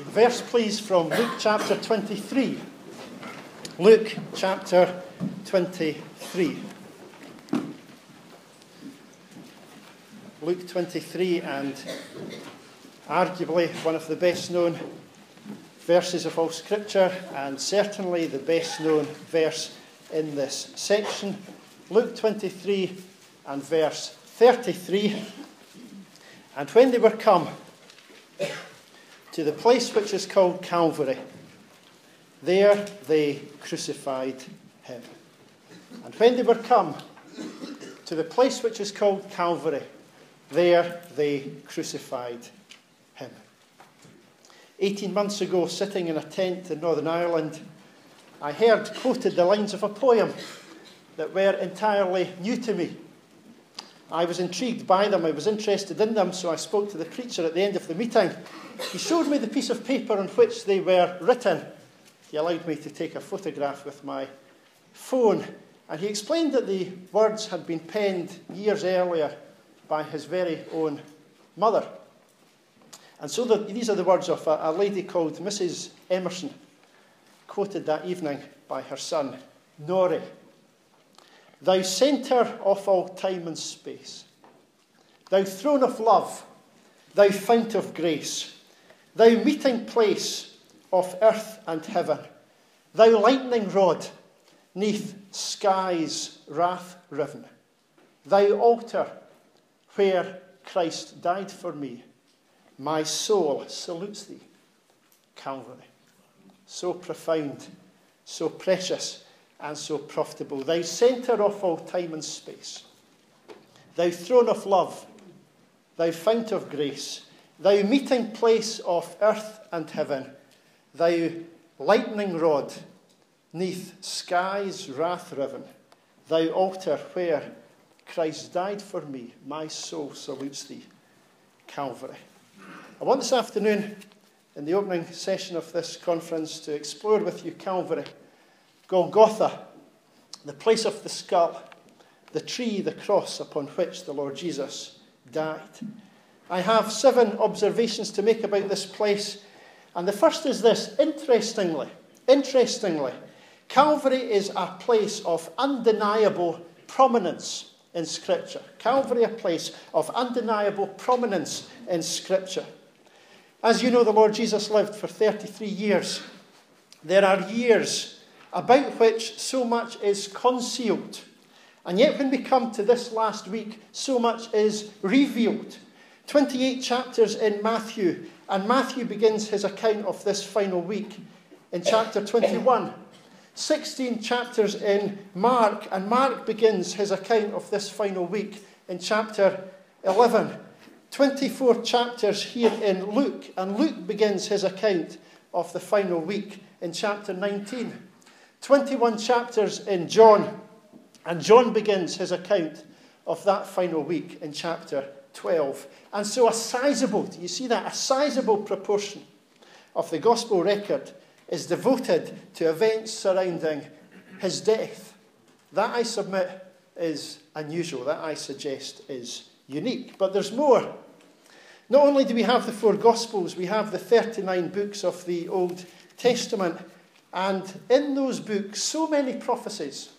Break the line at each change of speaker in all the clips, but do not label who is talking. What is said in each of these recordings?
Verse, please, from Luke chapter 23. Luke chapter 23. Luke 23, and arguably one of the best known verses of all Scripture, and certainly the best known verse in this section. Luke 23 and verse 33. And when they were come to the place which is called Calvary, there they crucified him. And when they were come to the place which is called Calvary, there they crucified him. 18 months ago, sitting in a tent in Northern Ireland, I heard quoted the lines of a poem that were entirely new to me. I was intrigued by them, I was interested in them, so I spoke to the preacher at the end of the meeting. He showed me the piece of paper on which they were written. He allowed me to take a photograph with my phone, and he explained that the words had been penned years earlier by his very own mother. And so these are the words of a lady called Mrs. Emerson, quoted that evening by her son, Norrie. Thou centre of all time and space, thou throne of love, thou fount of grace, thou meeting place of earth and heaven, thou lightning rod, neath skies wrath riven, thou altar where Christ died for me, my soul salutes thee, Calvary. So profound, so precious, and so profitable. Thou centre of all time and space, thou throne of love, thou fount of grace, thou meeting place of earth and heaven, thou lightning rod, neath skies wrath riven, thou altar where Christ died for me, my soul salutes thee, Calvary. I want this afternoon, in the opening session of this conference, to explore with you Calvary, Golgotha, the place of the skull, the tree, the cross upon which the Lord Jesus died. I have 7 observations to make about this place, and the first is this: interestingly, Calvary is a place of undeniable prominence in Scripture. Calvary, a place of undeniable prominence in Scripture. As you know, the Lord Jesus lived for 33 years. There are years about which so much is concealed. And yet when we come to this last week, so much is revealed. 28 chapters in Matthew, and Matthew begins his account of this final week in chapter 21. 16 chapters in Mark, and Mark begins his account of this final week in chapter 11. 24 chapters here in Luke, and Luke begins his account of the final week in chapter 19. 21 chapters in John, and John begins his account of that final week in chapter 12. And so a sizable proportion of the gospel record is devoted to events surrounding his death. That, I submit, is unusual. That, I suggest, is unique. But there's more. Not only do we have the 4 Gospels, we have the 39 books of the Old Testament. And in those books, so many prophecies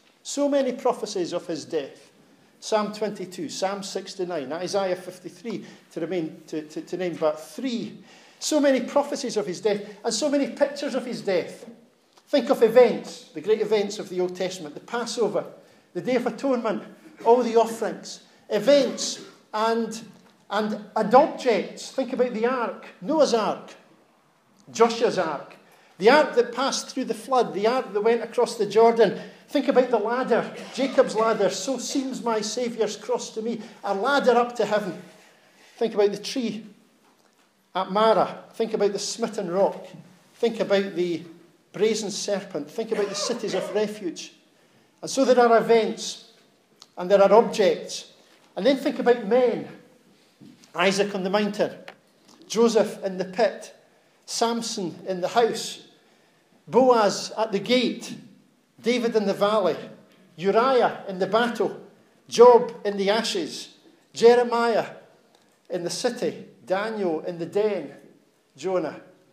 of his death. Psalm 22, Psalm 69, Isaiah 53, to name but 3. So many prophecies of his death, and so many pictures of his death. Think of events, the great events of the Old Testament, the Passover, the Day of Atonement, all the offerings, events and objects. Think about the ark, Noah's ark, Joshua's ark, the ark that passed through the flood, the ark that went across the Jordan. Think about the ladder, Jacob's ladder. So seems my Saviour's cross to me, a ladder up to heaven. Think about the tree at Marah. Think about the smitten rock. Think about the brazen serpent. Think about the cities of refuge. And so there are events, and there are objects. And then think about men. Isaac on the mountain, Joseph in the pit, Samson in the house, Boaz at the gate, David in the valley, Uriah in the battle, Job in the ashes, Jeremiah in the city, Daniel in the den, Jonah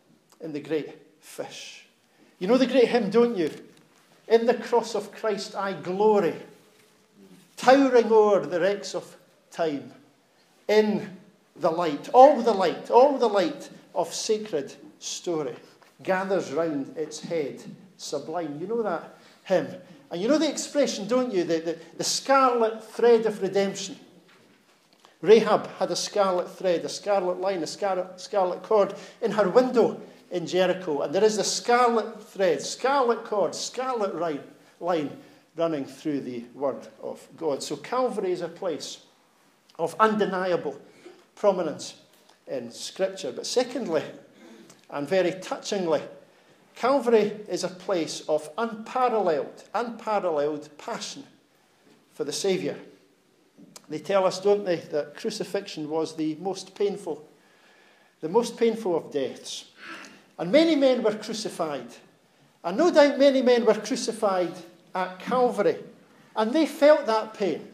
in the great fish. You know the great hymn, don't you? In the cross of Christ I glory, towering o'er the wrecks of time, in the light, all the light of sacred story gathers round its head sublime. You know that hymn. And you know the expression, don't you? The scarlet thread of redemption. Rahab had a scarlet thread, a scarlet line, a scarlet cord in her window in Jericho. And there is the scarlet thread, scarlet cord, scarlet line running through the Word of God. So Calvary is a place of undeniable prominence in Scripture. But secondly, and very touchingly, Calvary is a place of unparalleled passion for the Saviour. They tell us, don't they, that crucifixion was the most painful of deaths. And many men were crucified. And no doubt many men were crucified at Calvary. And they felt that pain.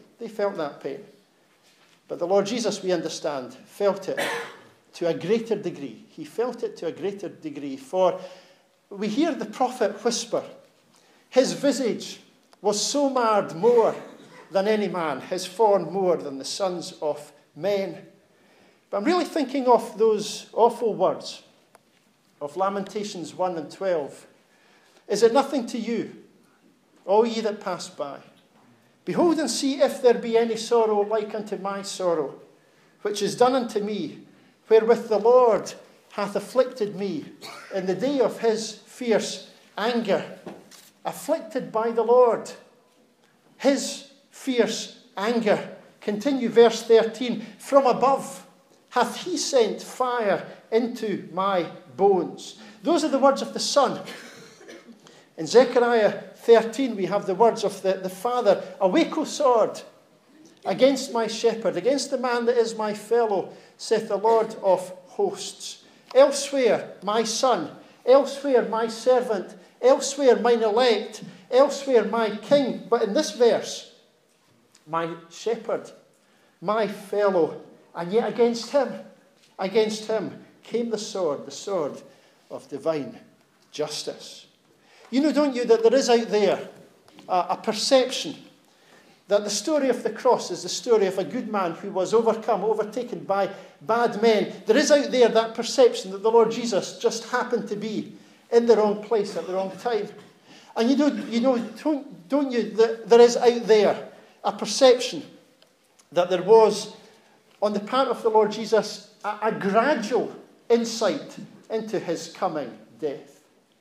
But the Lord Jesus, we understand, felt it to a greater degree. He felt it to a greater degree. For we hear the prophet whisper, his visage was so marred more than any man, his form more than the sons of men. But I'm really thinking of those awful words of Lamentations 1 and 12. Is it nothing to you, all ye that pass by? Behold and see if there be any sorrow like unto my sorrow, which is done unto me, wherewith the Lord hath afflicted me in the day of his fierce anger. Afflicted by the Lord. His fierce anger. Continue verse 13. From above hath he sent fire into my bones. Those are the words of the Son. In Zechariah 13 we have the words of the Father. Awake, O sword, against my shepherd, against the man that is my fellow, saith the Lord of hosts. Elsewhere my son, elsewhere my servant, elsewhere mine elect, elsewhere my king. But in this verse, my shepherd, my fellow, and yet against him came the sword of divine justice. You know, don't you, that there is out there a perception that the story of the cross is the story of a good man who was overtaken by bad men. There is out there that perception that the Lord Jesus just happened to be in the wrong place at the wrong time. And don't you, that there is out there a perception that there was, on the part of the Lord Jesus, a gradual insight into his coming death.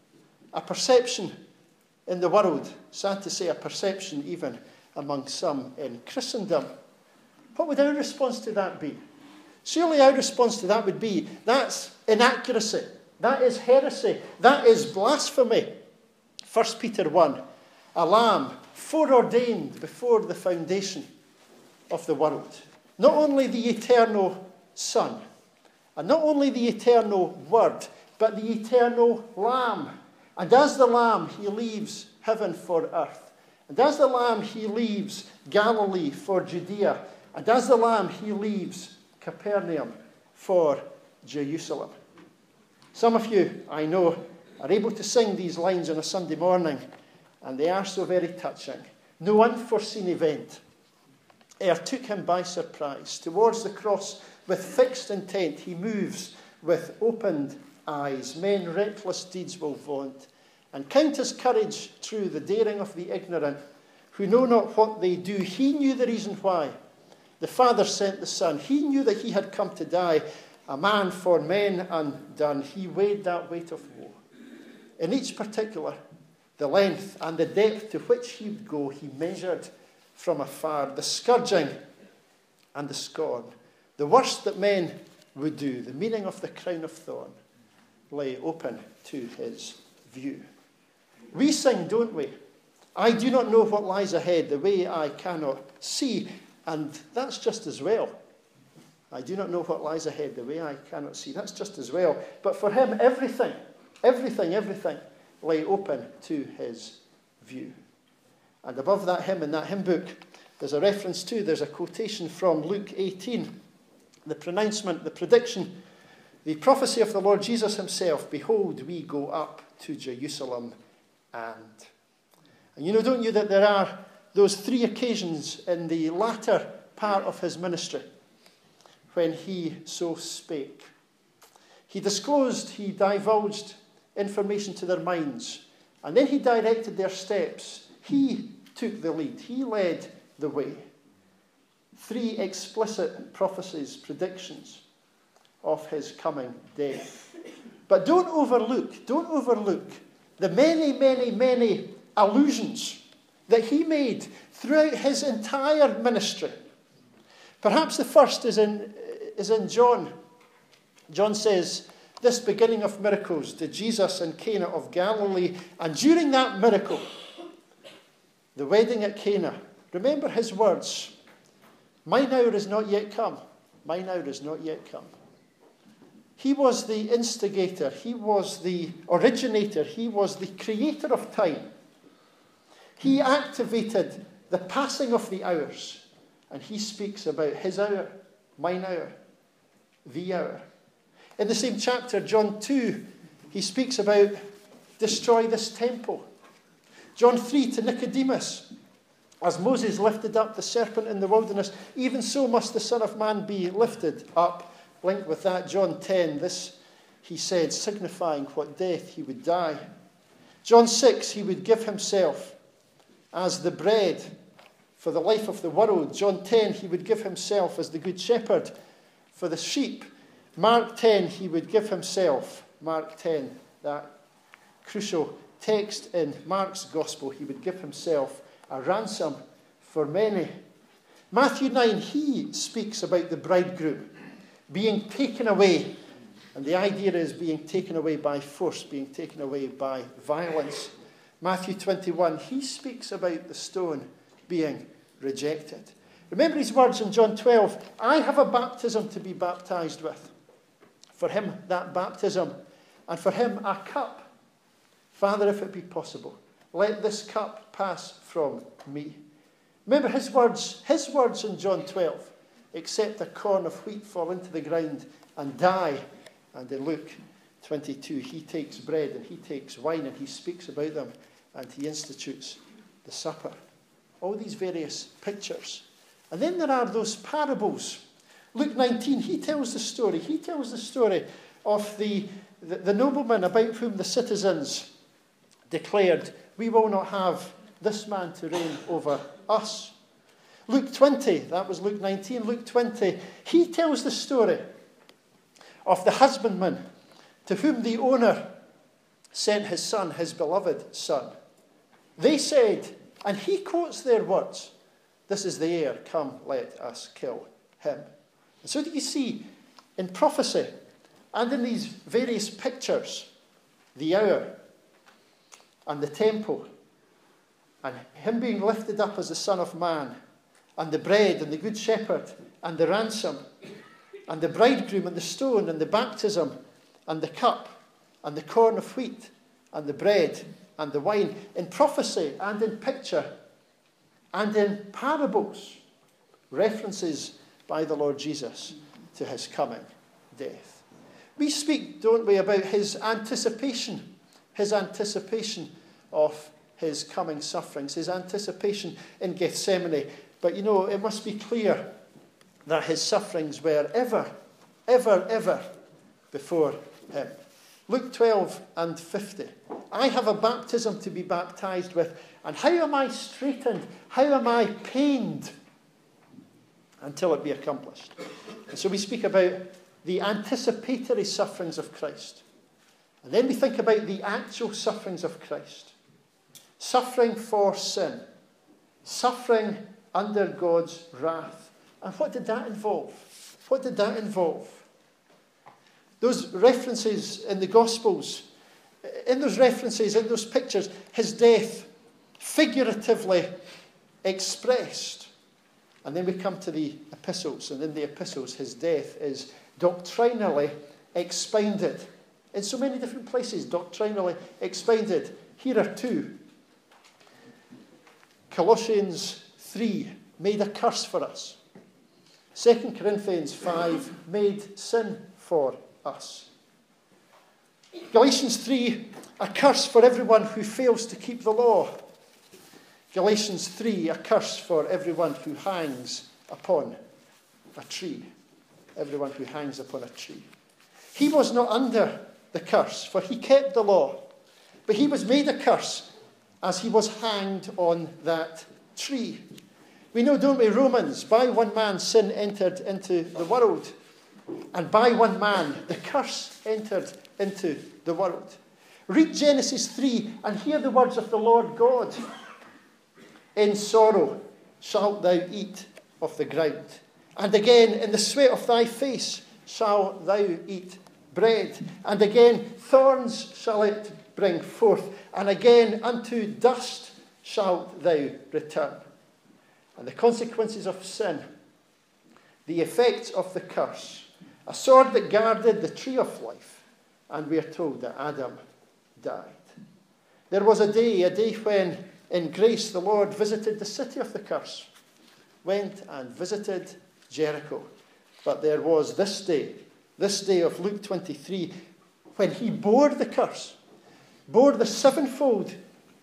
A perception in the world, sad to say, a perception even among some in Christendom. What would our response to that be? Surely our response to that would be, that's inaccuracy, that is heresy, that is blasphemy. 1 Peter 1, a lamb foreordained before the foundation of the world. Not only the eternal Son, and not only the eternal Word, but the eternal Lamb. And as the Lamb, he leaves heaven for earth. And as the Lamb, he leaves Galilee for Judea. And as the Lamb, he leaves Capernaum for Jerusalem. Some of you, I know, are able to sing these lines on a Sunday morning, and they are so very touching. No unforeseen event e'er took him by surprise. Towards the cross, with fixed intent, he moves with opened eyes. Men reckless deeds will vaunt, and count as courage true the daring of the ignorant, who know not what they do. He knew the reason why the Father sent the Son. He knew that he had come to die, a man for men undone. He weighed that weight of woe. In each particular, the length and the depth to which he would go, he measured from afar. The scourging and the scorn, the worst that men would do, the meaning of the crown of thorn, lay open to his view. We sing, don't we? I do not know what lies ahead, the way I cannot see. And that's just as well. I do not know what lies ahead, the way I cannot see. That's just as well. But for him, everything lay open to his view. And above that hymn, in that hymn book, there's a reference to, there's a quotation from Luke 18. The pronouncement, the prediction The prophecy of the Lord Jesus himself, behold, we go up to Jerusalem and you know, don't you, that there are those 3 occasions in the latter part of his ministry when he so spake. He disclosed, he divulged information to their minds, and then he directed their steps. He took the lead. He led the way. 3 explicit prophecies, predictions of his coming death. But don't overlook the many, many, many allusions that he made throughout his entire ministry. Perhaps the first is in John. John says, this beginning of miracles did Jesus in Cana of Galilee, and during that miracle, the wedding at Cana, remember his words, mine hour is not yet come. Mine hour is not yet come. He was the instigator. He was the originator. He was the creator of time. He activated the passing of the hours. And he speaks about his hour, mine hour, the hour. In the same chapter, John 2, he speaks about destroy this temple. John 3 to Nicodemus, as Moses lifted up the serpent in the wilderness, even so must the Son of Man be lifted up. Linked with that, John 10, this he said, signifying what death he would die. John 6, he would give himself as the bread for the life of the world. John 10, he would give himself as the good shepherd for the sheep. Mark 10, he would give himself, Mark 10, that crucial text in Mark's gospel, he would give himself a ransom for many. Matthew 9, he speaks about the bridegroom being taken away. And the idea is being taken away by force, being taken away by violence. Matthew 21, he speaks about the stone being rejected. Remember his words in John 12, I have a baptism to be baptized with. For him, that baptism, and for him, a cup. Father, if it be possible, let this cup pass from me. Remember his words in John 12, except a corn of wheat fall into the ground and die. And in Luke 22, he takes bread and he takes wine and he speaks about them and he institutes the supper. All these various pictures. And then there are those parables. Luke 19, he tells the story. He tells the story of the nobleman about whom the citizens declared, we will not have this man to reign over us. Luke 20, that was Luke 19, Luke 20, he tells the story of the husbandman to whom the owner sent his son, his beloved son. They said, and he quotes their words, this is the heir, come, let us kill him. And so do you see, in prophecy and in these various pictures, the hour and the temple, and him being lifted up as the Son of Man, and the bread, and the Good Shepherd, and the ransom, and the bridegroom, and the stone, and the baptism, and the cup, and the corn of wheat, and the bread, and the wine, in prophecy and in picture, and in parables, references by the Lord Jesus to his coming death. We speak, don't we, about his anticipation of his coming sufferings, his anticipation in Gethsemane. But you know, it must be clear that his sufferings were ever before him. Luke 12 and 50. I have a baptism to be baptized with, and how am I straitened? How am I pained? Until it be accomplished. And so we speak about the anticipatory sufferings of Christ. And then we think about the actual sufferings of Christ. Suffering for sin. Suffering under God's wrath. And what did that involve? What did that involve? Those references in the Gospels, in those references, in those pictures, his death figuratively expressed. And then we come to the epistles, and in the epistles his death is doctrinally expounded. In so many different places, doctrinally expounded. Here are two. Colossians 3, made a curse for us. 2 Corinthians 5, made sin for us. Galatians 3, a curse for everyone who fails to keep the law. Galatians 3, a curse for everyone who hangs upon a tree. Everyone who hangs upon a tree. He was not under the curse, for he kept the law. But he was made a curse as he was hanged on that tree. We know, don't we, Romans, by one man sin entered into the world. And by one man the curse entered into the world. Read Genesis 3 and hear the words of the Lord God. In sorrow shalt thou eat of the ground. And again, in the sweat of thy face shalt thou eat bread. And again, thorns shall it bring forth. And again, unto dust shalt thou return. And the consequences of sin, the effects of the curse, a sword that guarded the tree of life. And we are told that Adam died. There was a day when, in grace, the Lord visited the city of the curse, went and visited Jericho. But there was this day of Luke 23, when he bore the curse, bore the sevenfold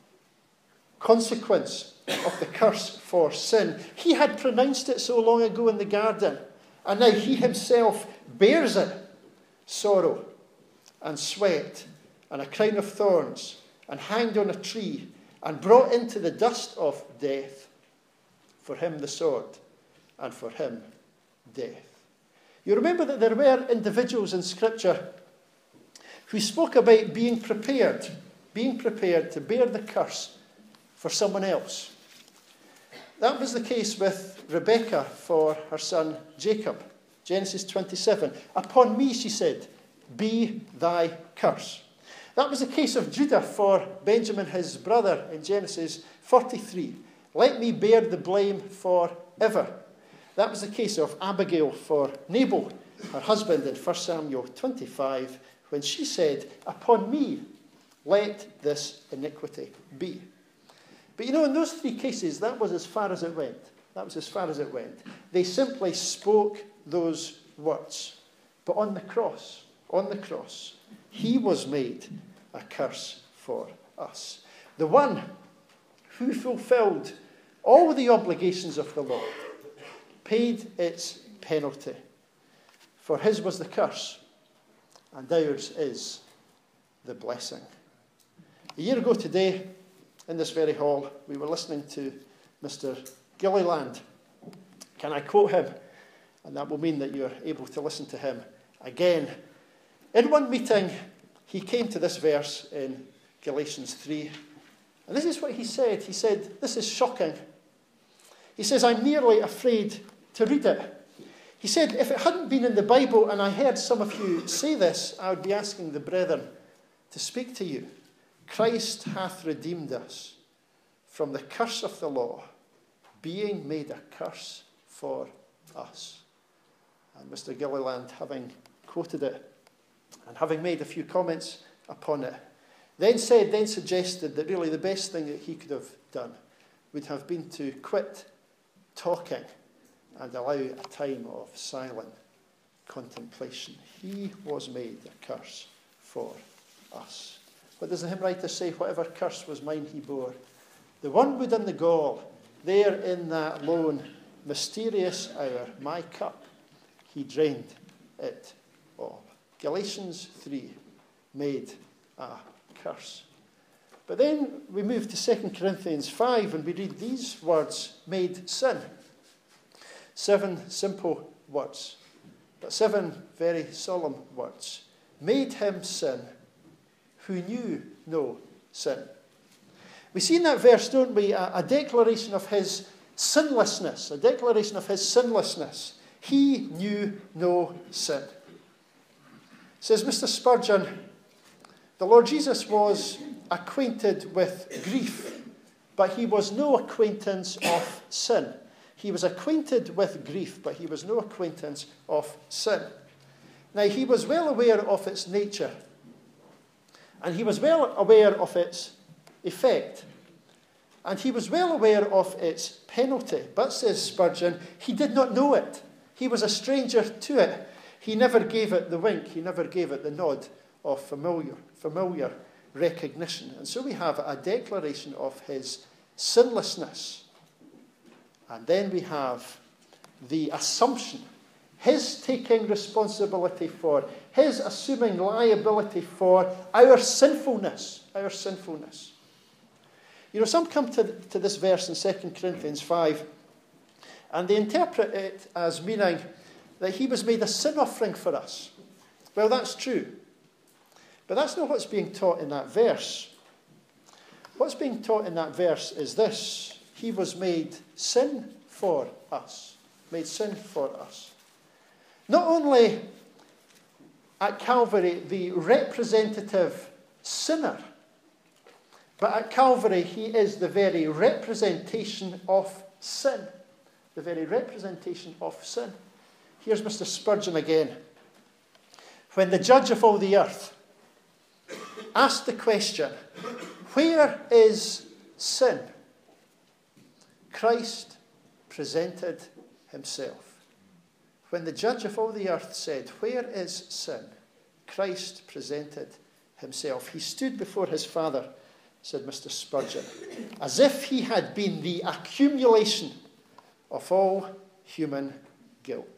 consequence of the curse for sin. He had pronounced it so long ago in the garden, and now he himself bears it. Sorrow and sweat and a crown of thorns, and hanged on a tree and brought into the dust of death. For him the sword, and for him death. You remember that there were individuals in Scripture who spoke about being prepared to bear the curse for someone else. That was the case with Rebekah for her son Jacob. Genesis 27. Upon me, she said, be thy curse. That was the case of Judah for Benjamin, his brother, in Genesis 43. Let me bear the blame forever. That was the case of Abigail for Nabal, her husband, in 1 Samuel 25, when she said, upon me, let this iniquity be. But you know, in those three cases, that was as far as it went. That was as far as it went. They simply spoke those words. But on the cross, he was made a curse for us. The one who fulfilled all the obligations of the law, paid its penalty. For his was the curse, and ours is the blessing. A year ago today, in this very hall, we were listening to Mr. Gilliland. Can I quote him? And that will mean that you're able to listen to him again. In one meeting, he came to this verse in Galatians 3. And this is what he said. He said, this is shocking. He says, I'm nearly afraid to read it. He said, if it hadn't been in the Bible and I heard some of you say this, I would be asking the brethren to speak to you. Christ hath redeemed us from the curse of the law, being made a curse for us. And Mr. Gilliland, having quoted it and having made a few comments upon it, then suggested that really the best thing that he could have done would have been to quit talking and allow a time of silent contemplation. He was made a curse for us. What does the hymn writer say? Whatever curse was mine he bore. The wormwood and the gall, there in that lone, mysterious hour, my cup, he drained it all. Galatians 3, made a curse. But then we move to 2 Corinthians 5 and we read these words, made sin. 7 simple words, but 7 very solemn words. Made him sin who knew no sin. We see in that verse, don't we, a declaration of his sinlessness, He knew no sin. Says Mr. Spurgeon, the Lord Jesus was acquainted with grief, but he was no acquaintance of sin. He was acquainted with grief, but he was no acquaintance of sin. Now, he was well aware of its nature, and he was well aware of its effect, and he was well aware of its penalty. But, says Spurgeon, he did not know it. He was a stranger to it. He never gave it the wink. He never gave it the nod of familiar recognition. And so we have a declaration of his sinlessness. And then we have the assumption, his taking responsibility for, his assuming liability for our sinfulness. Our sinfulness. You know, some come to this verse in 2 Corinthians 5, and they interpret it as meaning that he was made a sin offering for us. Well, that's true. But that's not what's being taught in that verse. What's being taught in that verse is this. He was made sin for us. Made sin for us. Not only at Calvary, the representative sinner, but at Calvary, he is the very representation of sin. The very representation of sin. Here's Mr. Spurgeon again. When the judge of all the earth asked the question, where is sin? Christ presented himself. When the judge of all the earth said, where is sin? Christ presented himself. He stood before his Father, said Mr. Spurgeon, as if he had been the accumulation of all human guilt.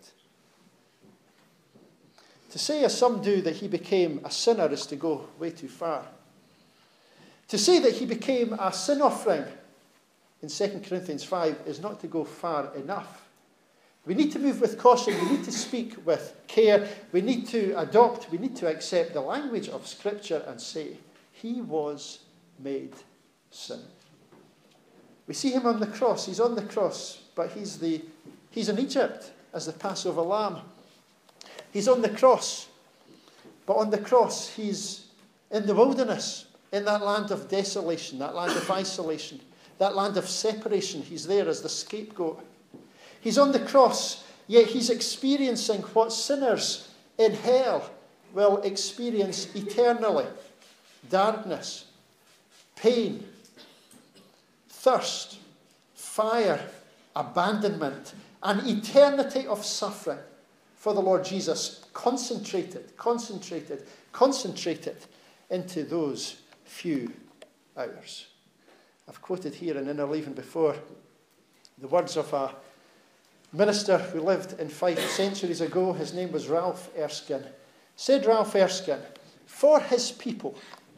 To say, as some do, that he became a sinner is to go way too far. To say that he became a sin offering in 2 Corinthians 5 is not to go far enough. We need to move with caution. We need to speak with care. We need to adopt, we need to accept the language of Scripture and say, he was made sin. We see him on the cross. He's on the cross, but he's in Egypt as the Passover lamb. He's on the cross, but on the cross he's in the wilderness, in that land of desolation, that land of isolation, that land of separation. He's there as the scapegoat. He's on the cross, yet he's experiencing what sinners in hell will experience eternally. Darkness, pain, thirst, fire, abandonment, an eternity of suffering for the Lord Jesus, concentrated into those few hours. I've quoted here in Inner Leaving before the words of a minister who lived in Fife centuries ago. His name was Ralph Erskine. Said Ralph Erskine, for his people,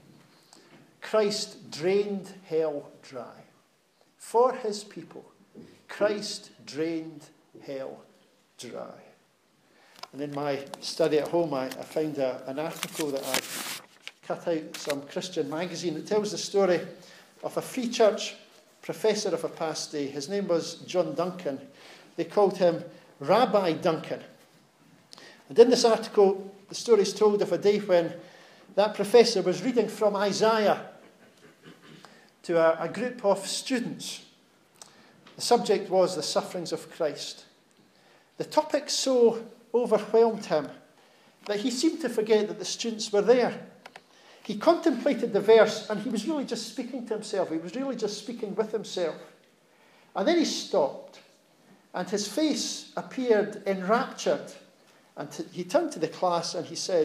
Christ drained hell dry. For his people, Christ drained hell dry. And in my study at home, I found an article that I cut out some Christian magazine. It tells the story of a Free Church professor of a past day. His name was John Duncan. They called him Rabbi Duncan. And in this article, the story is told of a day when that professor was reading from Isaiah to a group of students. The subject was the sufferings of Christ. The topic so overwhelmed him that he seemed to forget that the students were there. He contemplated the verse and he was really just speaking to himself. He was really just speaking with himself. And then he stopped and his face appeared enraptured. And he turned to the class and he said,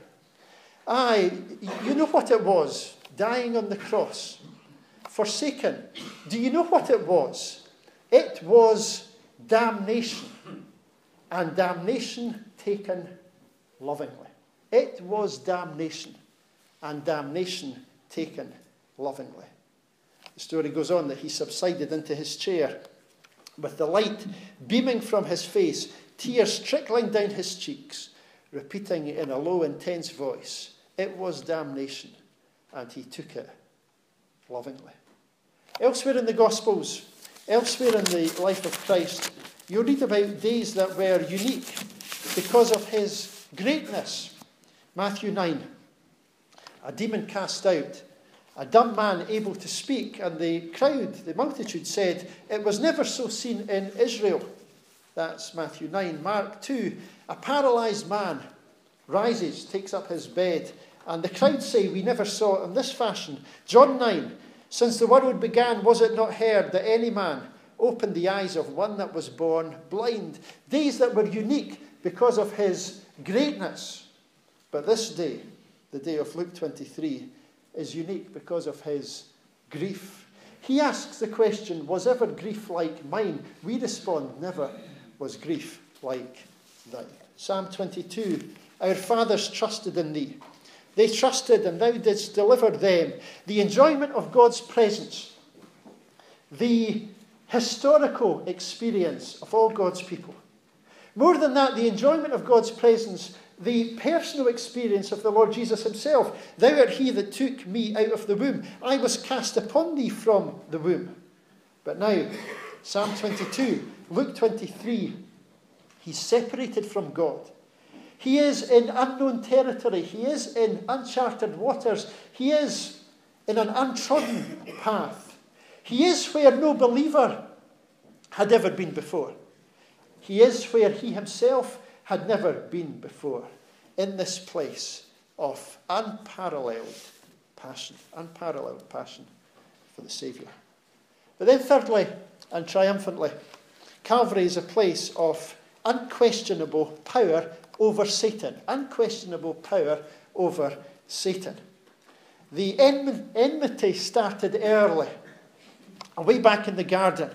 Aye, you know what it was, dying on the cross, forsaken. Do you know what it was? It was damnation. And damnation taken lovingly. It was damnation. And damnation taken lovingly. The story goes on that he subsided into his chair with the light beaming from his face, tears trickling down his cheeks, repeating in a low, intense voice, it was damnation, and he took it lovingly. Elsewhere in the Gospels, elsewhere in the life of Christ, you read about days that were unique because of his greatness. Matthew 9, a demon cast out, a dumb man able to speak, and the crowd, the multitude said, it was never so seen in Israel. That's Matthew 9. Mark 2, a paralyzed man rises, takes up his bed, and the crowd say, we never saw it in this fashion. John 9, since the world began, was it not heard that any man opened the eyes of one that was born blind? Days that were unique because of his greatness. But this day, the day of Luke 23, is unique because of his grief. He asks the question, was ever grief like mine? We respond, never was grief like thine. Psalm 22, our fathers trusted in thee. They trusted and thou didst deliver them. The enjoyment of God's presence, the historical experience of all God's people. More than that, the enjoyment of God's presence, the personal experience of the Lord Jesus himself. Thou art he that took me out of the womb. I was cast upon thee from the womb. But now, Psalm 22, Luke 23, he's separated from God. He is in unknown territory. He is in uncharted waters. He is in an untrodden path. He is where no believer had ever been before. He is where he himself had never been before, in this place of unparalleled passion for the Saviour. But then thirdly, and triumphantly, Calvary is a place of unquestionable power over Satan. Unquestionable power over Satan. The enmity started early, way back in the garden.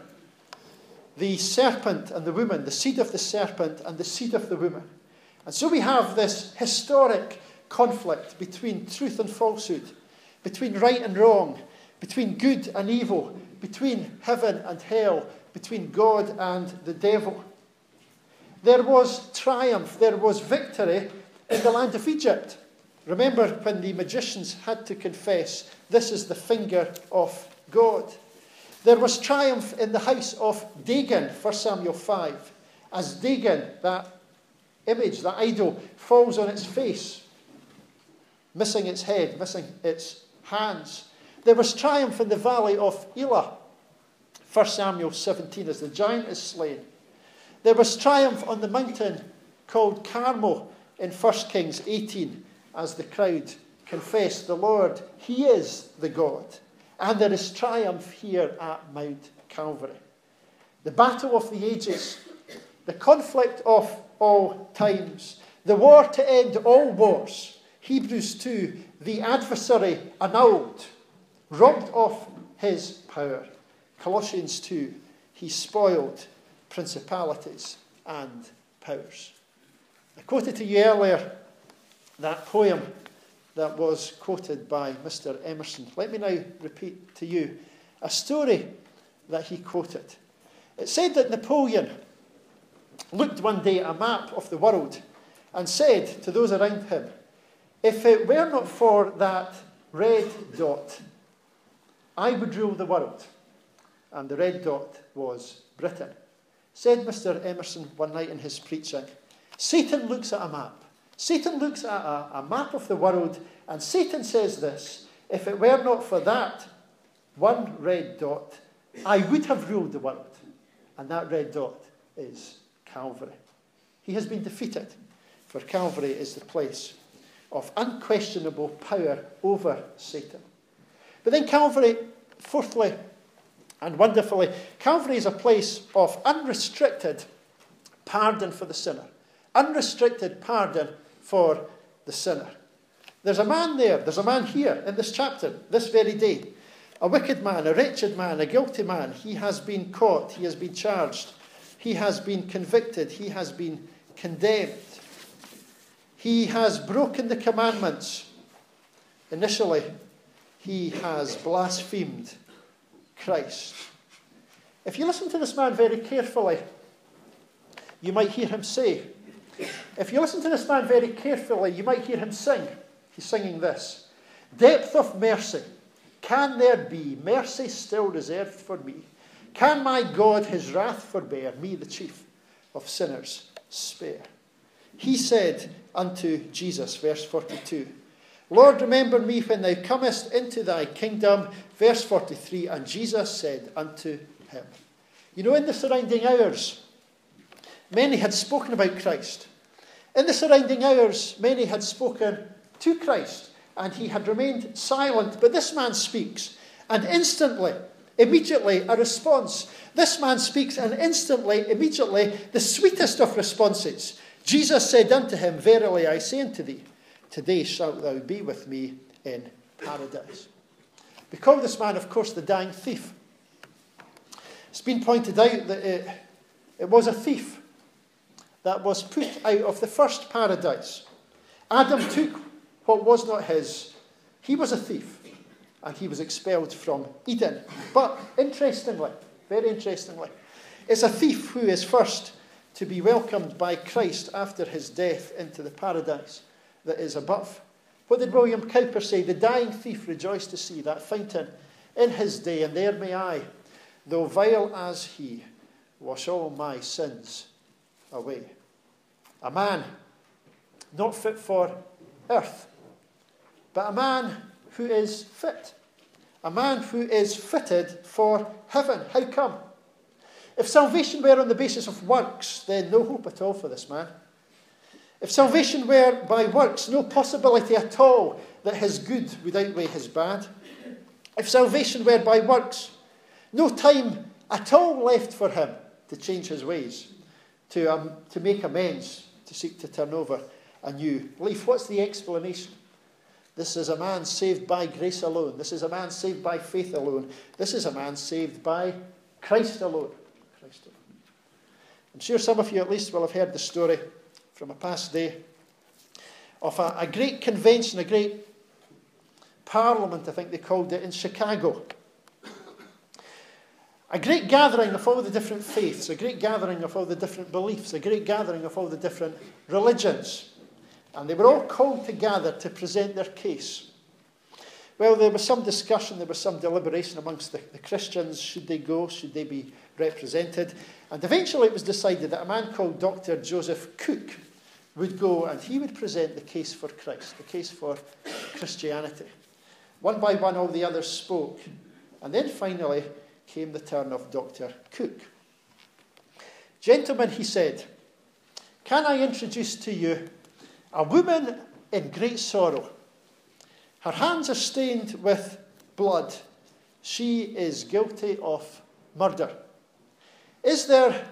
The serpent and the woman, the seed of the serpent and the seed of the woman. And so we have this historic conflict between truth and falsehood, between right and wrong, between good and evil, between heaven and hell, between God and the devil. There was triumph, there was victory in the land of Egypt. Remember when the magicians had to confess, this is the finger of God. There was triumph in the house of Dagon, 1 Samuel 5. As Dagon, that image, that idol, falls on its face, missing its head, missing its hands. There was triumph in the valley of Elah, 1 Samuel 17, as the giant is slain. There was triumph on the mountain called Carmel in 1 Kings 18, as the crowd confessed the Lord, he is the God. And there is triumph here at Mount Calvary. The battle of the ages, the conflict of all times, the war to end all wars. Hebrews 2, the adversary annulled, robbed of his power. Colossians 2, he spoiled principalities and powers. I quoted to you earlier that poem that was quoted by Mr. Emerson. Let me now repeat to you a story that he quoted. It said that Napoleon looked one day at a map of the world and said to those around him, if it were not for that red dot, I would rule the world. And the red dot was Britain. Said Mr. Emerson one night in his preaching, Satan looks at a map. Satan looks at a map of the world, and Satan says this, if it were not for that one red dot, I would have ruled the world. And that red dot is Calvary. He has been defeated, for Calvary is the place of unquestionable power over Satan. But then Calvary, fourthly and wonderfully, Calvary is a place of unrestricted pardon for the sinner. Unrestricted pardon for the sinner. There's a man there, there's a man here in this chapter, this very day. A wicked man, a wretched man, a guilty man. He has been caught, he has been charged, he has been convicted, he has been condemned. He has broken the commandments. Initially, he has blasphemed Christ. If you listen to this man very carefully, you might hear him say, if you listen to this man very carefully, you might hear him sing. He's singing this. Depth of mercy, can there be mercy still reserved for me? Can my God his wrath forbear, me the chief of sinners spare? He said unto Jesus, verse 42, Lord, remember me when thou comest into thy kingdom. Verse 43, and Jesus said unto him. You know, in the surrounding hours, many had spoken about Christ. In the surrounding hours, many had spoken to Christ, and he had remained silent. But this man speaks, and instantly, immediately, a response. This man speaks, and instantly, immediately, the sweetest of responses. Jesus said unto him, Verily I say unto thee, today shalt thou be with me in paradise. We call this man, of course, the dying thief. It's been pointed out that it was a thief that was put out of the first paradise. Adam took what was not his. He was a thief, and he was expelled from Eden. But interestingly, very interestingly, it's a thief who is first to be welcomed by Christ after his death into the paradise that is above. What did William Cowper say? The dying thief rejoiced to see that fountain in his day, and there may I, though vile as he, wash all my sins away. A man not fit for earth, but a man who is fit. A man who is fitted for heaven. How come? If salvation were on the basis of works, then no hope at all for this man. If salvation were by works, no possibility at all that his good would outweigh his bad. If salvation were by works, no time at all left for him to change his ways, to make amends, to seek to turn over a new leaf. What's the explanation? This is a man saved by grace alone. This is a man saved by faith alone. This is a man saved by Christ alone. Christ alone. I'm sure some of you at least will have heard the story from a past day of a great convention, a great parliament, I think they called it, in Chicago. A great gathering of all the different faiths, a great gathering of all the different beliefs, a great gathering of all the different religions. And they were all called together to present their case. Well, there was some discussion, there was some deliberation amongst the Christians. Should they go? Should they be represented? And eventually it was decided that a man called Dr. Joseph Cook would go and he would present the case for Christ, the case for Christianity. One by one, all the others spoke. And then finally came the turn of Dr. Cook. Gentlemen, he said, can I introduce to you a woman in great sorrow? Her hands are stained with blood. She is guilty of murder. Is there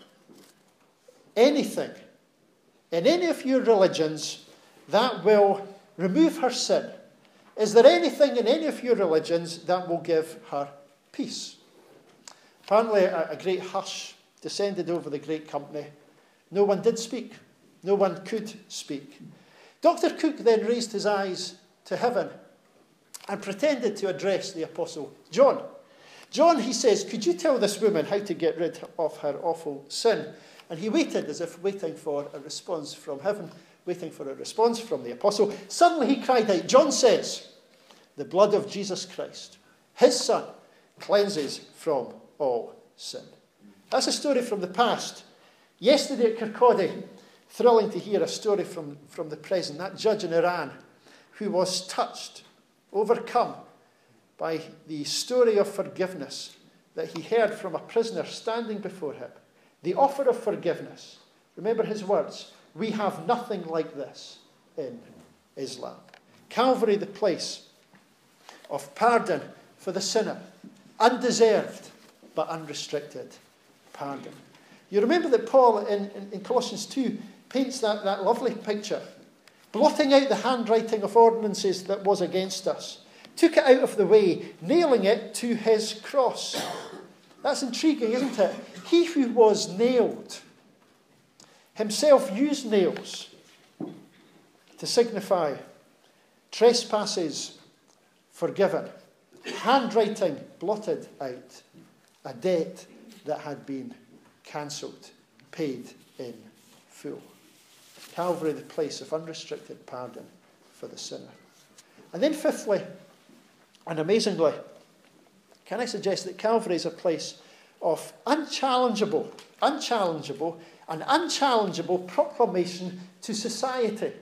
anything in any of your religions that will remove her sin? Is there anything in any of your religions that will give her peace? Apparently a great hush descended over the great company. No one did speak. No one could speak. Dr. Cook then raised his eyes to heaven and pretended to address the Apostle John. John, he says, could you tell this woman how to get rid of her awful sin? And he waited as if waiting for a response from heaven, waiting for a response from the apostle. Suddenly he cried out, John says, the blood of Jesus Christ, his son, cleanses from all sin. That's a story from the past. Yesterday at Kirkcaldy, thrilling to hear a story from the present. That judge in Iran who was touched, overcome by the story of forgiveness that he heard from a prisoner standing before him. The offer of forgiveness. Remember his words. We have nothing like this in Islam. Calvary, the place of pardon for the sinner. Undeserved but unrestricted pardon. You remember that Paul in Colossians 2 paints that lovely picture. Blotting out the handwriting of ordinances that was against us. Took it out of the way, nailing it to his cross. That's intriguing, isn't it? He who was nailed himself used nails to signify trespasses forgiven, handwriting blotted out, a debt that had been cancelled, paid in full. Calvary, the place of unrestricted pardon for the sinner. And then fifthly, and amazingly, can I suggest that Calvary is a place of unchallengeable and unchallengeable proclamation to society.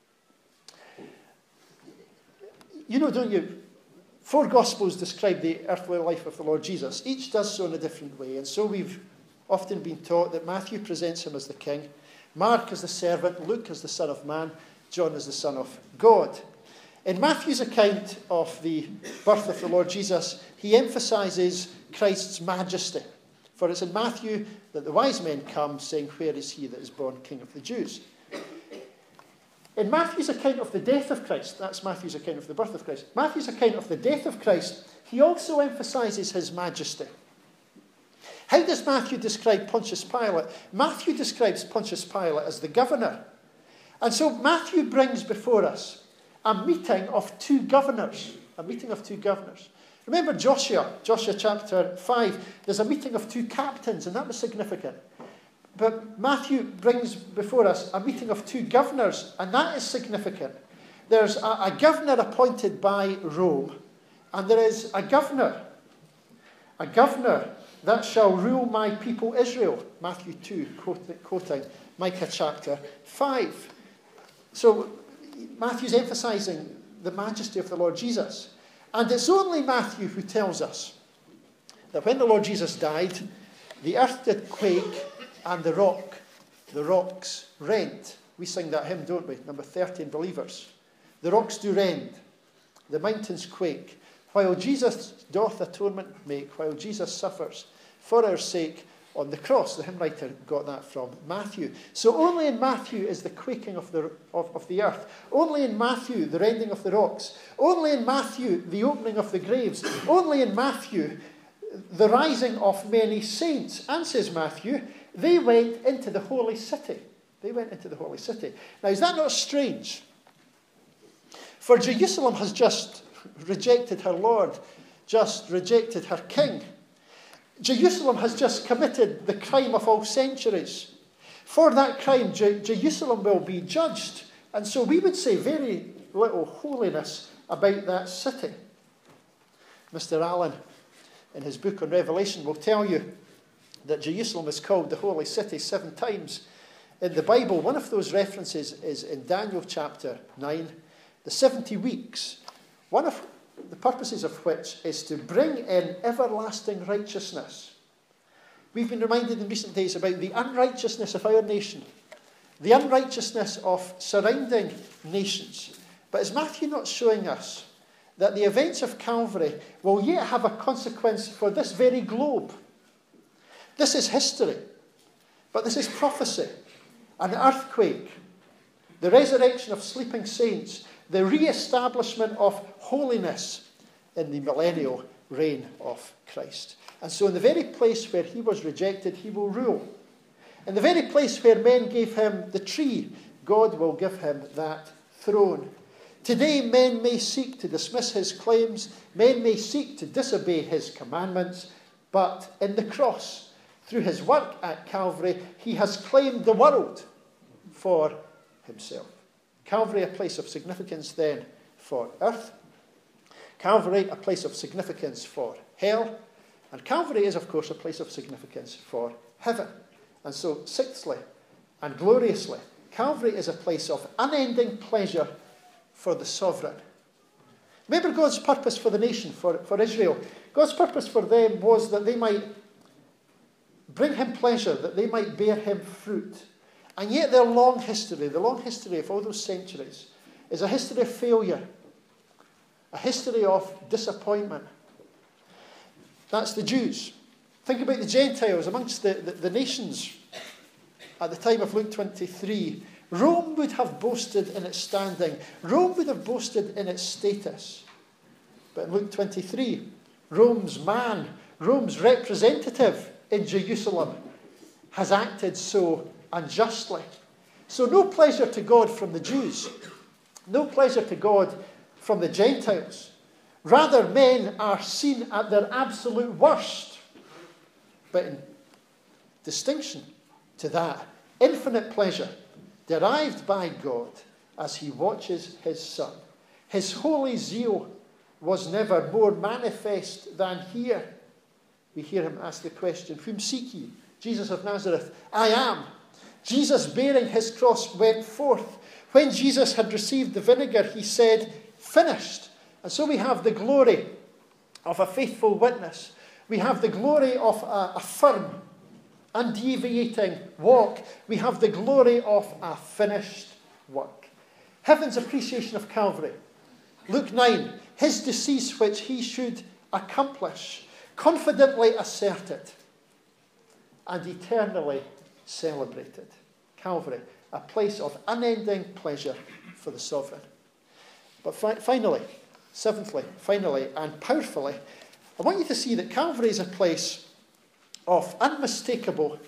You know, don't you? 4 Gospels describe the earthly life of the Lord Jesus. Each does so in a different way. And so we've often been taught that Matthew presents him as the king, Mark as the servant, Luke as the Son of Man, John as the Son of God. In Matthew's account of the birth of the Lord Jesus, he emphasizes Christ's majesty. For it's in Matthew that the wise men come, saying, where is he that is born King of the Jews? In Matthew's account of the death of Christ, that's Matthew's account of the birth of Christ, Matthew's account of the death of Christ, he also emphasises his majesty. How does Matthew describe Pontius Pilate? Matthew describes Pontius Pilate as the governor. And so Matthew brings before us a meeting of two governors. A meeting of two governors. Remember Joshua chapter 5, there's a meeting of two captains, and that was significant. But Matthew brings before us a meeting of two governors, and that is significant. There's a governor appointed by Rome, and there is a governor that shall rule my people Israel. Matthew 2, quoting Micah chapter 5. So Matthew's emphasising the majesty of the Lord Jesus. And it's only Matthew who tells us that when the Lord Jesus died, the earth did quake and the rocks rent. We sing that hymn, don't we? Number 13, Believers. The rocks do rend, the mountains quake, while Jesus doth atonement make, while Jesus suffers for our sake on the cross. The hymn writer got that from Matthew. So only in Matthew is the quaking of the earth. Only in Matthew the rending of the rocks. Only in Matthew the opening of the graves. Only in Matthew the rising of many saints. And says Matthew, they went into the holy city. They went into the holy city. Now, is that not strange? For Jerusalem has just rejected her Lord, just rejected her King. Jerusalem has just committed the crime of all centuries. For that crime, Jerusalem will be judged. And so we would say very little holiness about that city. Mr. Allen, in his book on Revelation, will tell you that Jerusalem is called the Holy City 7 times in the Bible. One of those references is in Daniel chapter 9, the 70 weeks, one of the purposes of which is to bring in everlasting righteousness. We've been reminded in recent days about the unrighteousness of our nation, the unrighteousness of surrounding nations. But is Matthew not showing us that the events of Calvary will yet have a consequence for this very globe? This is history, but this is prophecy. An earthquake, the resurrection of sleeping saints, the re-establishment of holiness in the millennial reign of Christ. And so in the very place where he was rejected, he will rule. In the very place where men gave him the tree, God will give him that throne. Today men may seek to dismiss his claims, men may seek to disobey his commandments, but in the cross, through his work at Calvary, he has claimed the world for himself. Calvary, a place of significance then for earth. Calvary, a place of significance for hell. And Calvary is, of course, a place of significance for heaven. And so, sixthly and gloriously, Calvary is a place of unending pleasure for the sovereign. Remember God's purpose for the nation, for Israel. God's purpose for them was that they might bring him pleasure, that they might bear him fruit. And yet their long history, the long history of all those centuries, is a history of failure, a history of disappointment. That's the Jews. Think about the Gentiles amongst the nations at the time of Luke 23. Rome would have boasted in its standing. Rome would have boasted in its status. But in Luke 23, Rome's man, Rome's representative in Jerusalem has acted so unjustly. So no pleasure to God from the Jews. No pleasure to God from the Gentiles. Rather, men are seen at their absolute worst. But in distinction to that, infinite pleasure derived by God as he watches his Son. His holy zeal was never more manifest than here. We hear him ask the question, whom seek ye? Jesus of Nazareth, I am. Jesus, bearing his cross, went forth. When Jesus had received the vinegar, he said, finished. And so we have the glory of a faithful witness. We have the glory of a firm, undeviating walk. We have the glory of a finished work. Heaven's appreciation of Calvary. Luke 9, his decease which he should accomplish, confidently asserted. and eternally celebrated. Calvary, a place of unending pleasure for the sovereign. But finally, seventhly, finally, and powerfully, I want you to see that Calvary is a place of unmistakable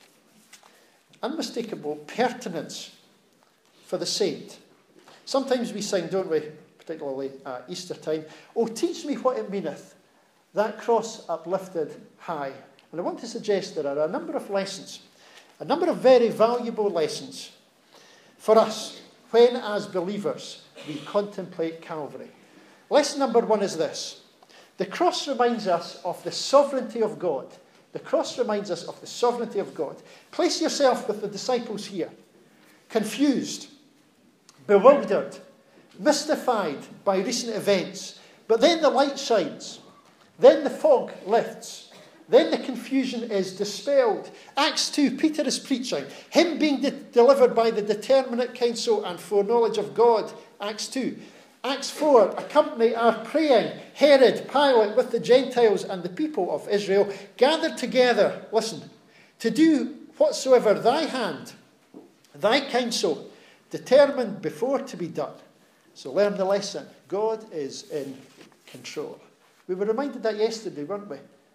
pertinence for the saint. Sometimes we sing, don't we, particularly at Easter time, "Oh, teach me what it meaneth, that cross uplifted high." And I want to suggest there are a number of lessons, a number of very valuable lessons for us when, as believers, we contemplate Calvary. Lesson number one is this. The cross reminds us of the sovereignty of God. The cross reminds us of the sovereignty of God. Place yourself with the disciples here, confused, bewildered, mystified by recent events. But then the light shines. Then the fog lifts. Then the confusion is dispelled. Acts 2, Peter is preaching. Him being delivered by the determinate counsel and foreknowledge of God. Acts 2. Acts 4, a company are praying. Herod, Pilate, with the Gentiles and the people of Israel gathered together, listen, to do whatsoever thy hand, thy counsel, determined before to be done. So learn the lesson. God is in control. We were reminded that yesterday, weren't we?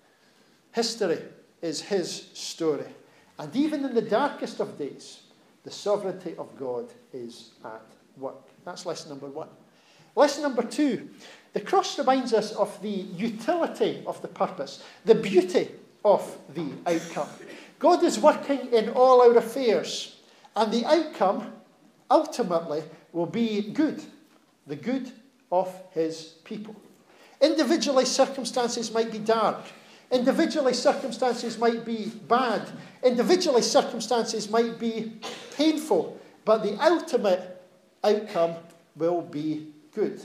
History is his story. And even in the darkest of days, the sovereignty of God is at work. That's lesson number one. Lesson number two, the cross reminds us of the utility of the purpose, the beauty of the outcome. God is working in all our affairs, and the outcome ultimately will be good, the good of his people. Individually, circumstances might be dark. Individually, circumstances might be bad. Individually, circumstances might be painful. But the ultimate outcome will be good.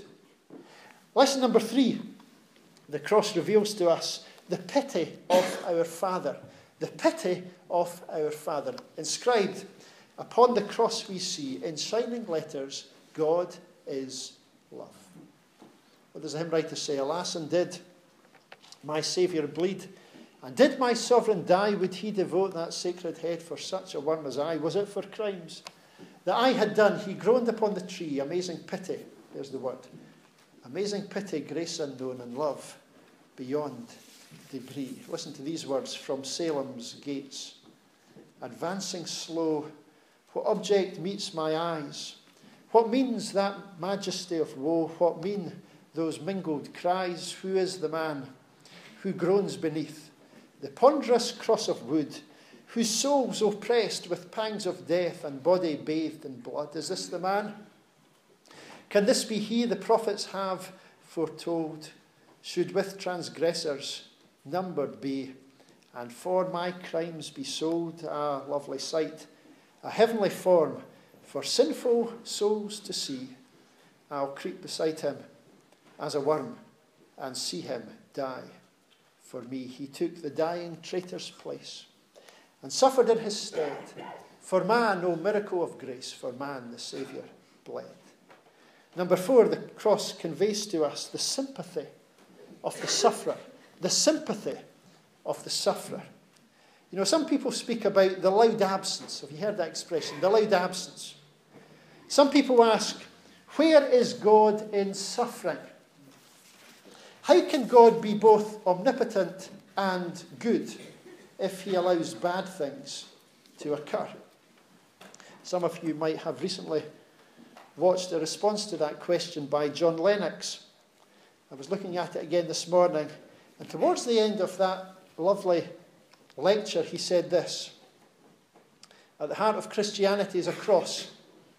Lesson number three. The cross reveals to us the pity of our Father. The pity of our Father. Inscribed upon the cross we see in shining letters, God is love. What does the hymn writer say? Alas, and did my Saviour bleed, and did my sovereign die, would he devote that sacred head for such a worm as I? Was it for crimes that I had done? He groaned upon the tree. Amazing pity, there's the word. Amazing pity, grace unknown, and love beyond debris. Listen to these words from Salem's gates. Advancing slow, what object meets my eyes? What means that majesty of woe? What mean those mingled cries? Who is the man who groans beneath the ponderous cross of wood, whose soul's oppressed with pangs of death and body bathed in blood? Is this the man? Can this be he the prophets have foretold, should with transgressors numbered be, and for my crimes be sold? Ah, lovely sight, a heavenly form for sinful souls to see. I'll creep beside him as a worm and see him die for me. He took the dying traitor's place and suffered in his stead. For man, no miracle of grace, for man the Saviour bled. Number four, the cross conveys to us the sympathy of the sufferer. The sympathy of the sufferer. You know, some people speak about the loud absence. Have you heard that expression? The loud absence. Some people ask, where is God in suffering? How can God be both omnipotent and good if he allows bad things to occur? Some of you might have recently watched a response to that question by John Lennox. I was looking at it again this morning, and towards the end of that lovely lecture, he said this: at the heart of Christianity is a cross.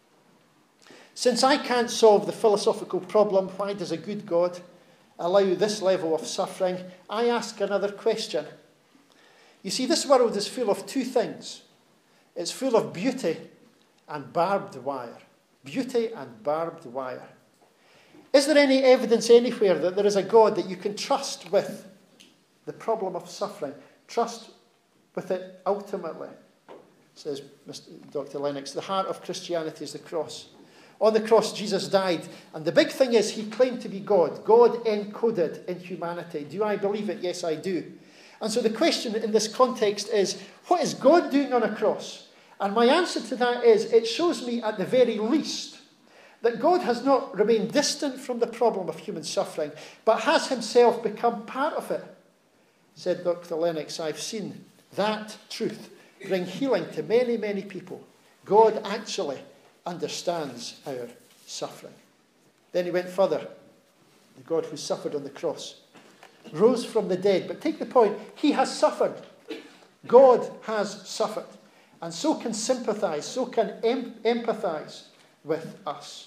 Since I can't solve the philosophical problem, why does a good God allow this level of suffering? I ask another question. You see, this world is full of two things. It's full of beauty and barbed wire. Beauty and barbed wire. Is there any evidence anywhere that there is a God that you can trust with the problem of suffering? Trust with it ultimately, says Dr. Lennox. The heart of Christianity is the cross. On the cross, Jesus died. And the big thing is, he claimed to be God. God encoded in humanity. Do I believe it? Yes, I do. And so the question in this context is, what is God doing on a cross? And my answer to that is, it shows me at the very least that God has not remained distant from the problem of human suffering, but has himself become part of it. Said Dr. Lennox, I've seen that truth bring healing to many, many people. God actually understands our suffering. Then he went further. The God who suffered on the cross rose from the dead. But take the point, he has suffered. God has suffered. And so can sympathize, so can empathize with us.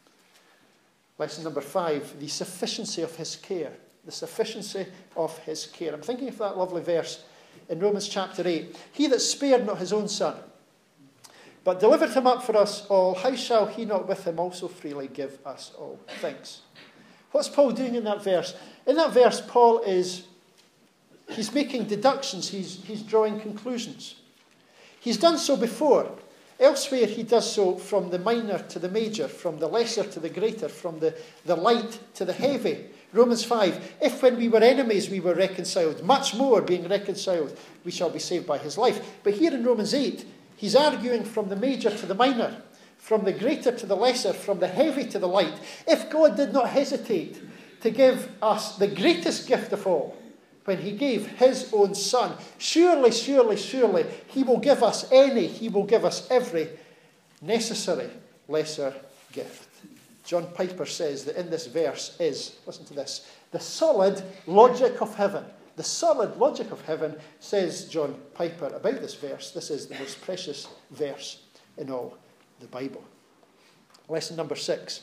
Lesson number 5, the sufficiency of his care. The sufficiency of his care. I'm thinking of that lovely verse in Romans chapter 8. He that spared not his own son, but delivered him up for us all, how shall he not with him also freely give us all things? What's Paul doing in that verse? In that verse, Paul he's making deductions, he's drawing conclusions. He's done so before. Elsewhere he does so from the minor to the major, from the lesser to the greater, from the light to the heavy. Romans 5, if when we were enemies we were reconciled, much more being reconciled, we shall be saved by his life. But here in Romans 8, he's arguing from the major to the minor, from the greater to the lesser, from the heavy to the light. If God did not hesitate to give us the greatest gift of all, when he gave his own son, surely, surely, surely, he will give us every necessary lesser gift. John Piper says that in this verse is, listen to this, the solid logic of heaven. The solid logic of heaven, says John Piper about this verse. This is the most precious verse in all the Bible. Lesson number 6.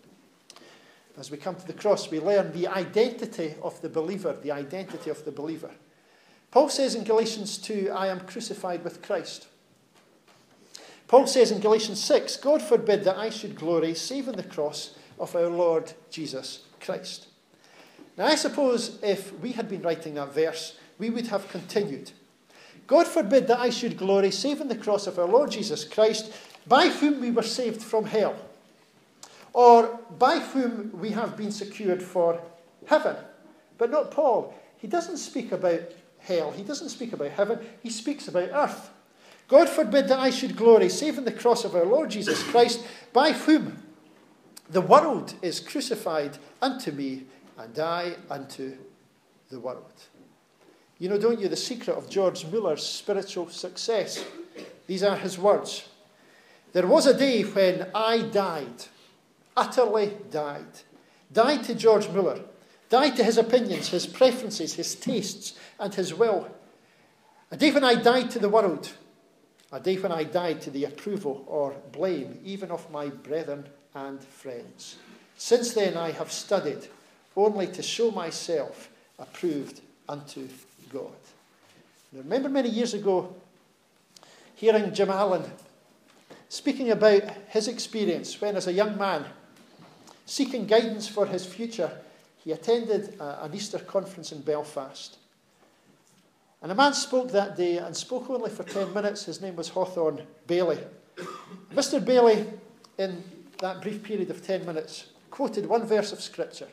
As we come to the cross, we learn the identity of the believer. The identity of the believer. Paul says in Galatians 2, I am crucified with Christ. Paul says in Galatians 6, God forbid that I should glory save in the cross of our Lord Jesus Christ. Now I suppose if we had been writing that verse, we would have continued. God forbid that I should glory save in the cross of our Lord Jesus Christ, by whom we were saved from hell, or by whom we have been secured for heaven. But not Paul. He doesn't speak about hell. He doesn't speak about heaven. He speaks about earth. God forbid that I should glory, save in the cross of our Lord Jesus Christ, by whom the world is crucified unto me, and I unto the world. You know, don't you, the secret of George Mueller's spiritual success? These are his words. There was a day when I died. Utterly died. Died to George Mueller. Died to his opinions, his preferences, his tastes, and his will. A day when I died to the world. A day when I died to the approval or blame, even of my brethren and friends. Since then I have studied only to show myself approved unto God. Now, remember many years ago, hearing Jim Allen speaking about his experience when, as a young man, seeking guidance for his future, he attended an Easter conference in Belfast. And a man spoke that day, and spoke only for 10 minutes. His name was Hawthorne Bailey. Mr. Bailey, in that brief period of 10 minutes, quoted one verse of Scripture.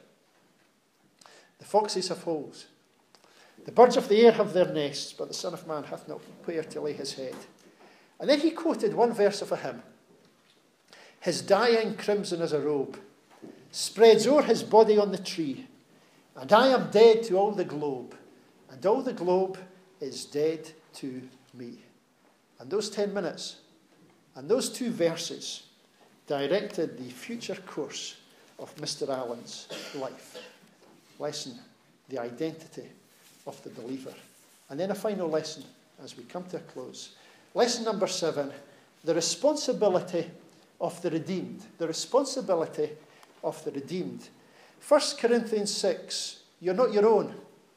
The foxes have holes. The birds of the air have their nests, but the Son of Man hath not where to lay his head. And then he quoted one verse of a hymn. His dying crimson as a robe spreads o'er his body on the tree, and I am dead to all the globe, and all the globe is dead to me. And those 10 minutes and those 2 verses directed the future course of Mr. Allen's life. Lesson, the identity of the believer. And then a final lesson as we come to a close. Lesson number 7, the responsibility of the redeemed. The responsibility of the redeemed. 1 Corinthians 6, you're not your own.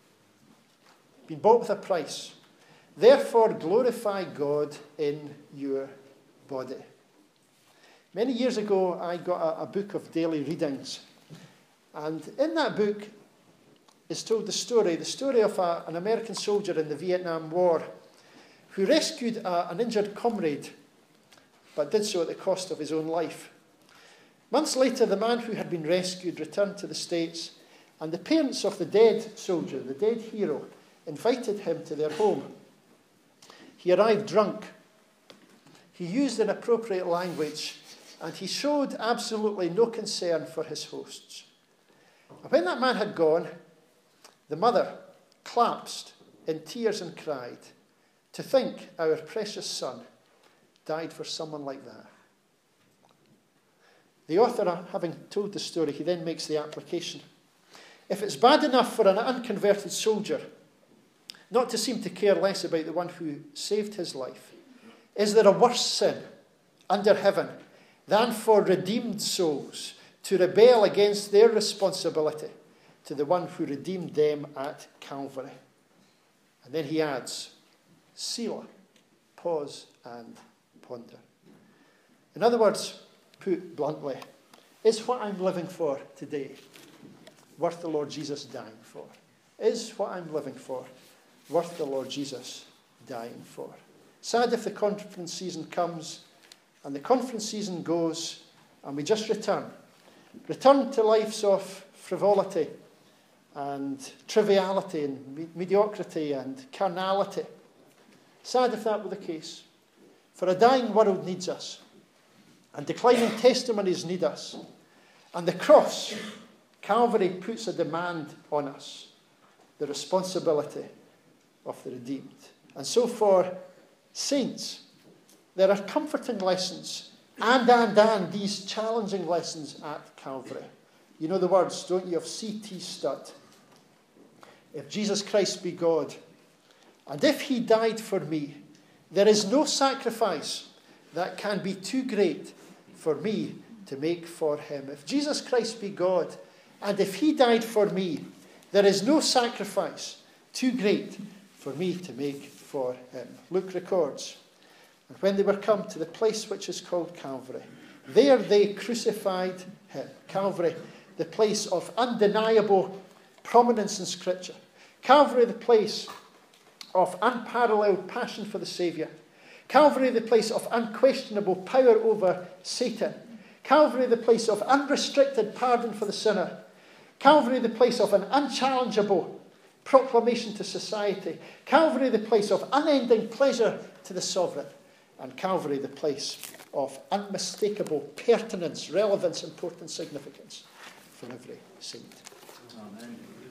Been bought with a price. Therefore glorify God in your body. Many years ago, I got a book of daily readings. And in that book is told the story of an American soldier in the Vietnam War who rescued an injured comrade, but did so at the cost of his own life. Months later, the man who had been rescued returned to the States, and the parents of the dead soldier, the dead hero, invited him to their home. He arrived drunk. He used inappropriate language, and he showed absolutely no concern for his hosts. And when that man had gone, the mother collapsed in tears and cried, "To think our precious son died for someone like that." The author, having told the story, he then makes the application. If it's bad enough for an unconverted soldier not to seem to care less about the one who saved his life, is there a worse sin under heaven than for redeemed souls to rebel against their responsibility to the one who redeemed them at Calvary? And then he adds, Selah, pause and ponder. In other words, put bluntly, is what I'm living for today worth the Lord Jesus dying for? Is what I'm living for worth the Lord Jesus dying for? Sad if the conference season comes and the conference season goes and we just return to lives of frivolity and triviality and mediocrity and carnality. Sad if that were the case. For a dying world needs us, and declining testimonies need us, and the cross, Calvary, puts a demand on us, the responsibility of the redeemed. And so for saints, there are comforting lessons and these challenging lessons at Calvary. You know the words, don't you, of C.T. Studd? If Jesus Christ be God, and if he died for me, there is no sacrifice that can be too great for me to make for him. If Jesus Christ be God, and if he died for me, there is no sacrifice too great for me to make for him. Luke records, and when they were come to the place which is called Calvary, there they crucified him. Calvary, the place of undeniable prominence in Scripture. Calvary, the place of unparalleled passion for the Saviour. Calvary, the place of unquestionable power over Satan. Calvary, the place of unrestricted pardon for the sinner. Calvary, the place of an unchallengeable proclamation to society. Calvary, the place of unending pleasure to the sovereign. And Calvary, the place of unmistakable pertinence, relevance, importance, significance for every saint. Amen.